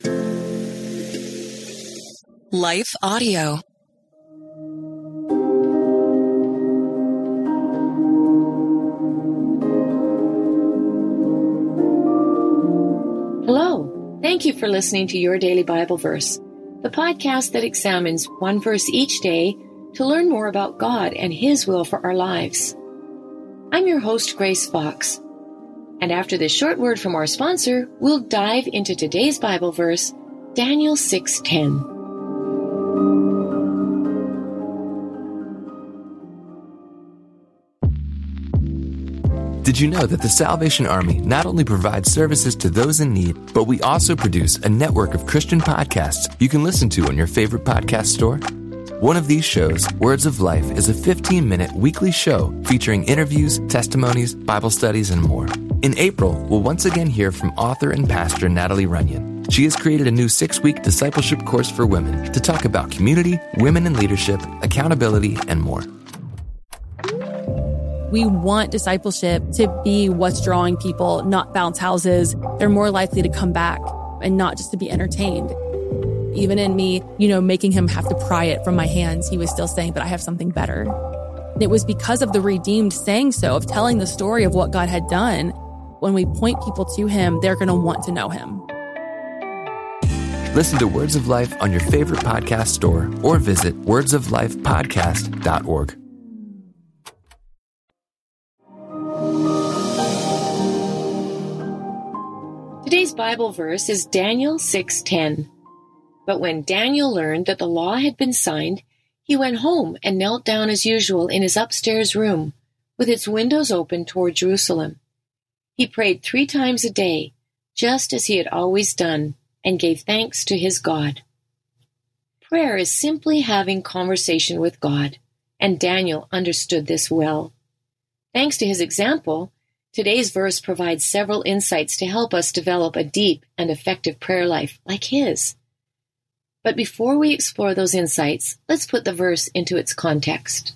Life Audio. Hello. Thank you for listening to Your Daily Bible Verse, the podcast that examines one verse each day to learn more about God and His will for our lives. I'm your host, Grace Fox. And after this short word from our sponsor, we'll dive into today's Bible verse, Daniel 6:10. Did you know that the Salvation Army not only provides services to those in need, but we also produce a network of Christian podcasts you can listen to on your favorite podcast store? One of these shows, Words of Life, is a 15-minute weekly show featuring interviews, testimonies, Bible studies, and more. In April, we'll once again hear from author and pastor Natalie Runyon. She has created a new 6-week discipleship course for women to talk about community, women in leadership, accountability, and more. We want discipleship to be what's drawing people, not bounce houses. They're more likely to come back and not just to be entertained. Even in me, making him have to pry it from my hands, he was still saying, but I have something better. And it was because of the redeemed saying so, of telling the story of what God had done. When we point people to him, they're going to want to know him. Listen to Words of Life on your favorite podcast store or visit wordsoflifepodcast.org. Today's Bible verse is Daniel 6:10. But when Daniel learned that the law had been signed, he went home and knelt down as usual in his upstairs room, with its windows open toward Jerusalem. He prayed 3 times a day, just as he had always done, and gave thanks to his God. Prayer is simply having conversation with God, and Daniel understood this well. Thanks to his example, today's verse provides several insights to help us develop a deep and effective prayer life like his. But before we explore those insights, let's put the verse into its context.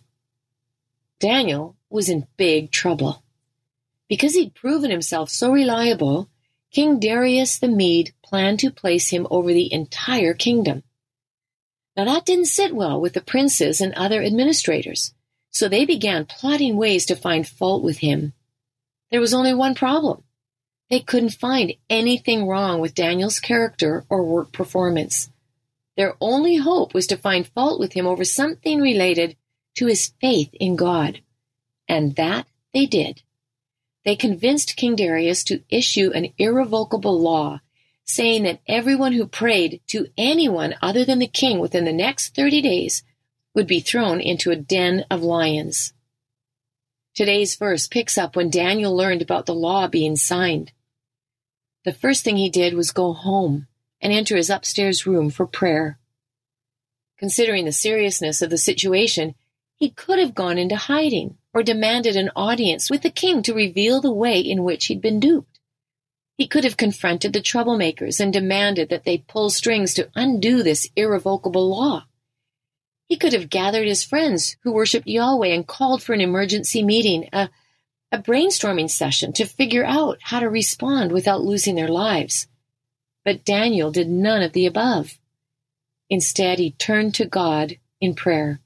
Daniel was in big trouble. Because he'd proven himself so reliable, King Darius the Mede planned to place him over the entire kingdom. Now that didn't sit well with the princes and other administrators, so they began plotting ways to find fault with him. There was only one problem. They couldn't find anything wrong with Daniel's character or work performance. Their only hope was to find fault with him over something related to his faith in God. And that they did. They convinced King Darius to issue an irrevocable law saying that everyone who prayed to anyone other than the king within the next 30 days would be thrown into a den of lions. Today's verse picks up when Daniel learned about the law being signed. The first thing he did was go home and enter his upstairs room for prayer. Considering the seriousness of the situation, he could have gone into hiding or demanded an audience with the king to reveal the way in which he'd been duped. He could have confronted the troublemakers and demanded that they pull strings to undo this irrevocable law. He could have gathered his friends who worshiped Yahweh and called for an emergency meeting, a brainstorming session to figure out how to respond without losing their lives. But Daniel did none of the above. Instead, he turned to God in prayer.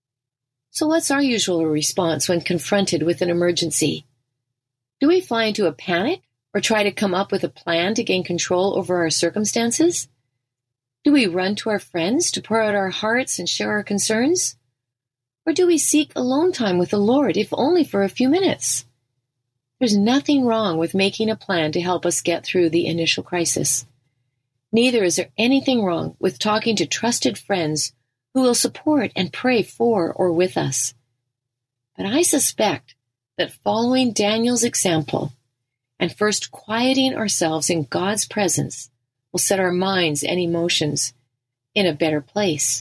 So what's our usual response when confronted with an emergency? Do we fly into a panic or try to come up with a plan to gain control over our circumstances? Do we run to our friends to pour out our hearts and share our concerns? Or do we seek alone time with the Lord, if only for a few minutes? There's nothing wrong with making a plan to help us get through the initial crisis. Neither is there anything wrong with talking to trusted friends who will support and pray for or with us. But I suspect that following Daniel's example and first quieting ourselves in God's presence will set our minds and emotions in a better place.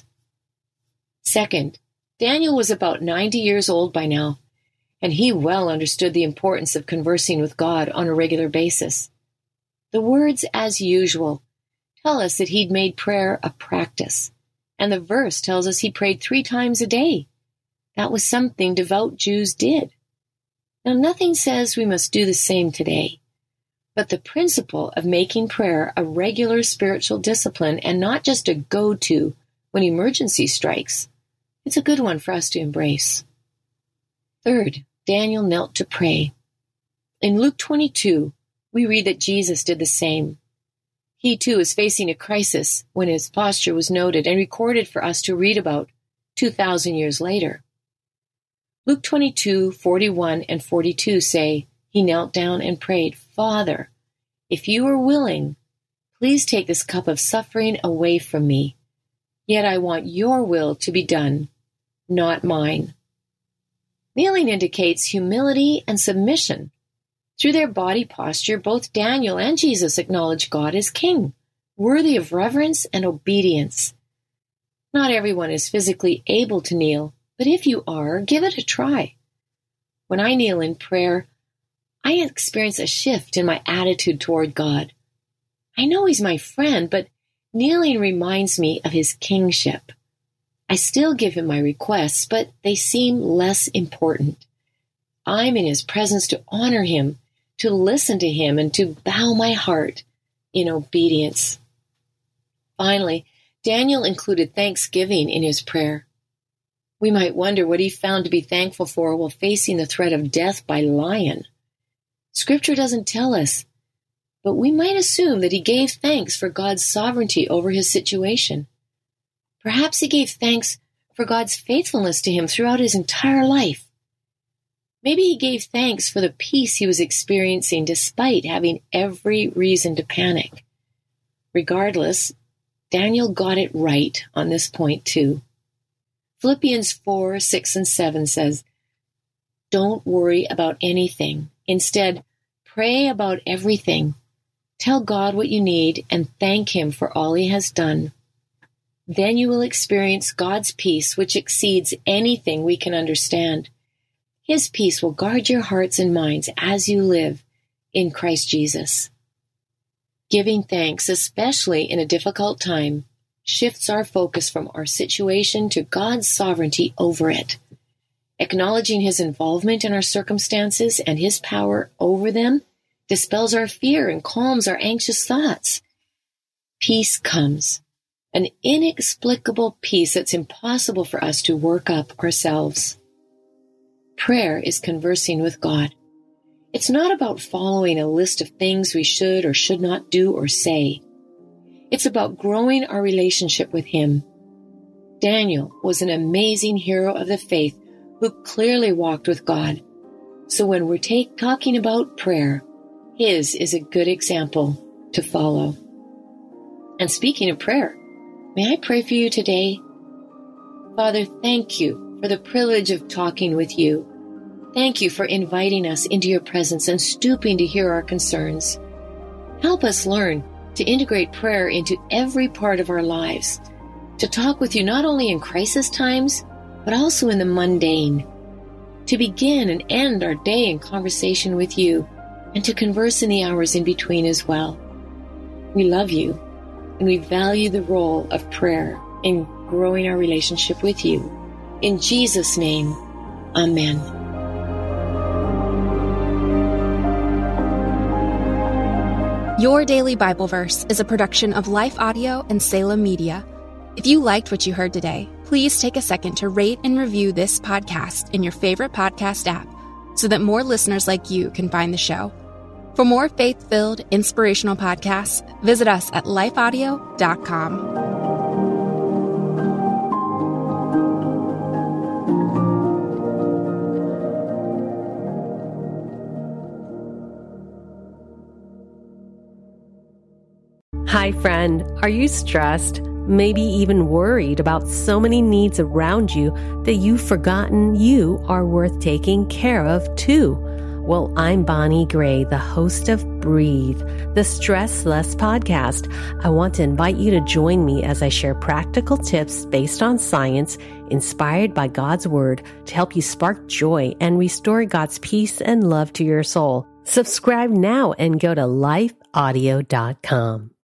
Second, Daniel was about 90 years old by now, and he well understood the importance of conversing with God on a regular basis. The words "as usual" tell us that he'd made prayer a practice, and the verse tells us he prayed 3 times a day. That was something devout Jews did. Now, nothing says we must do the same today, but the principle of making prayer a regular spiritual discipline and not just a go-to when emergency strikes. It's a good one for us to embrace. Third, Daniel knelt to pray. In Luke 22, we read that Jesus did the same. He too is facing a crisis when his posture was noted and recorded for us to read about 2,000 years later. Luke 22:41 and 42 say, he knelt down and prayed, Father, if you are willing, please take this cup of suffering away from me. Yet I want your will to be done, not mine. Kneeling indicates humility and submission. Through their body posture, both Daniel and Jesus acknowledge God as King, worthy of reverence and obedience. Not everyone is physically able to kneel, but if you are, give it a try. When I kneel in prayer, I experience a shift in my attitude toward God. I know He's my friend, but kneeling reminds me of His kingship. I still give Him my requests, but they seem less important. I'm in His presence to honor Him, to listen to Him, and to bow my heart in obedience. Finally, Daniel included thanksgiving in his prayer. We might wonder what he found to be thankful for while facing the threat of death by lion. Scripture doesn't tell us, but we might assume that he gave thanks for God's sovereignty over his situation. Perhaps he gave thanks for God's faithfulness to him throughout his entire life. Maybe he gave thanks for the peace he was experiencing despite having every reason to panic. Regardless, Daniel got it right on this point too. Philippians 4:6 and 7 says, Don't worry about anything. Instead, pray about everything. Tell God what you need and thank Him for all He has done. Then you will experience God's peace, which exceeds anything we can understand. His peace will guard your hearts and minds as you live in Christ Jesus. Giving thanks, especially in a difficult time, shifts our focus from our situation to God's sovereignty over it. Acknowledging His involvement in our circumstances and His power over them dispels our fear and calms our anxious thoughts. Peace comes, an inexplicable peace that's impossible for us to work up ourselves. Prayer is conversing with God. It's not about following a list of things we should or should not do or say. It's about growing our relationship with Him. Daniel was an amazing hero of the faith who clearly walked with God. So when we're talking about prayer, his is a good example to follow. And speaking of prayer, may I pray for you today? Father, thank you for the privilege of talking with you. Thank you for inviting us into your presence and stooping to hear our concerns. Help us learn to integrate prayer into every part of our lives, to talk with you not only in crisis times, but also in the mundane, to begin and end our day in conversation with you, and to converse in the hours in between as well. We love you, and we value the role of prayer in growing our relationship with you. In Jesus' name, Amen. Your Daily Bible Verse is a production of Life Audio and Salem Media. If you liked what you heard today, please take a second to rate and review this podcast in your favorite podcast app so that more listeners like you can find the show. For more faith-filled, inspirational podcasts, visit us at lifeaudio.com. Hi, friend. Are you stressed? Maybe even worried about so many needs around you that you've forgotten you are worth taking care of too? Well, I'm Bonnie Gray, the host of Breathe, the Stress Less podcast. I want to invite you to join me as I share practical tips based on science, inspired by God's Word, to help you spark joy and restore God's peace and love to your soul. Subscribe now and go to lifeaudio.com.